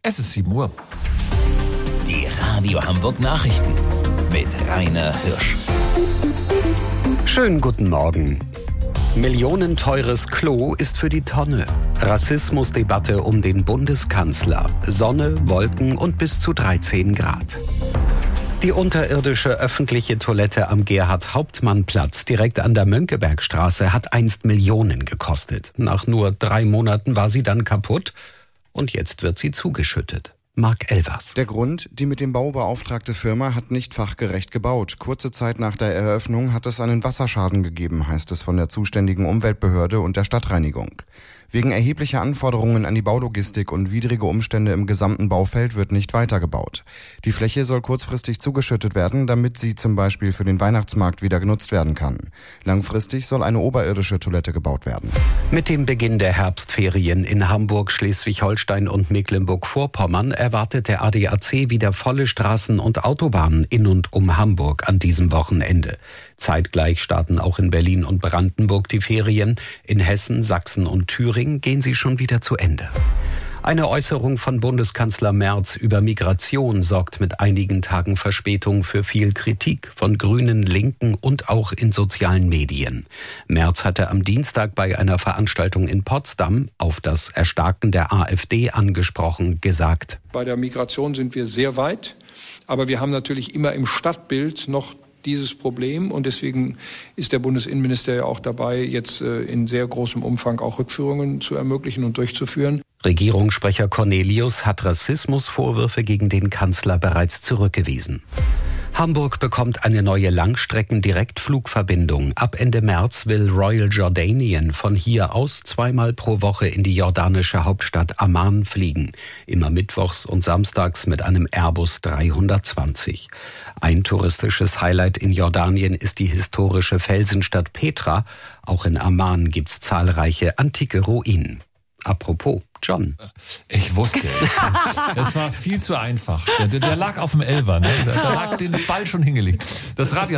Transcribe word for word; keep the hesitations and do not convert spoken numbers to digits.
Es ist sieben Uhr. Die Radio Hamburg Nachrichten mit Rainer Hirsch. Schönen guten Morgen. Millionenteures Klo ist für die Tonne. Rassismusdebatte um den Bundeskanzler. Sonne, Wolken und bis zu dreizehn Grad. Die unterirdische öffentliche Toilette am Gerhard-Hauptmann-Platz direkt an der Mönckebergstraße hat einst Millionen gekostet. Nach nur drei Monaten war sie dann kaputt und jetzt wird sie zugeschüttet. Marc Elvers. Der Grund, die mit dem Bau beauftragte Firma hat nicht fachgerecht gebaut. Kurze Zeit nach der Eröffnung hat es einen Wasserschaden gegeben, heißt es von der zuständigen Umweltbehörde und der Stadtreinigung. Wegen erheblicher Anforderungen an die Baulogistik und widrige Umstände im gesamten Baufeld wird nicht weitergebaut. Die Fläche soll kurzfristig zugeschüttet werden, damit sie zum Beispiel für den Weihnachtsmarkt wieder genutzt werden kann. Langfristig soll eine oberirdische Toilette gebaut werden. Mit dem Beginn der Herbstferien in Hamburg, Schleswig-Holstein und Mecklenburg-Vorpommern erwartet der A D A C wieder volle Straßen und Autobahnen in und um Hamburg an diesem Wochenende. Zeitgleich starten auch in Berlin und Brandenburg die Ferien. In Hessen, Sachsen und Thüringen gehen sie schon wieder zu Ende. Eine Äußerung von Bundeskanzler Merz über Migration sorgt mit einigen Tagen Verspätung für viel Kritik von Grünen, Linken und auch in sozialen Medien. Merz hatte am Dienstag bei einer Veranstaltung in Potsdam auf das Erstarken der AfD angesprochen gesagt: Bei der Migration sind wir sehr weit, aber wir haben natürlich immer im Stadtbild noch dieses Problem und deswegen ist der Bundesinnenminister ja auch dabei, jetzt in sehr großem Umfang auch Rückführungen zu ermöglichen und durchzuführen. Regierungssprecher Cornelius hat Rassismusvorwürfe gegen den Kanzler bereits zurückgewiesen. Hamburg bekommt eine neue Langstrecken-Direktflugverbindung. Ab Ende März will Royal Jordanian von hier aus zweimal pro Woche in die jordanische Hauptstadt Amman fliegen. Immer mittwochs und samstags mit einem Airbus dreihundertzwanzig. Ein touristisches Highlight in Jordanien ist die historische Felsenstadt Petra. Auch in Amman gibt's zahlreiche antike Ruinen. Apropos, John. Ich wusste es. Das war viel zu einfach. Der, der lag auf dem Elfer. Ne? Da lag den Ball schon hingelegt. Das Radio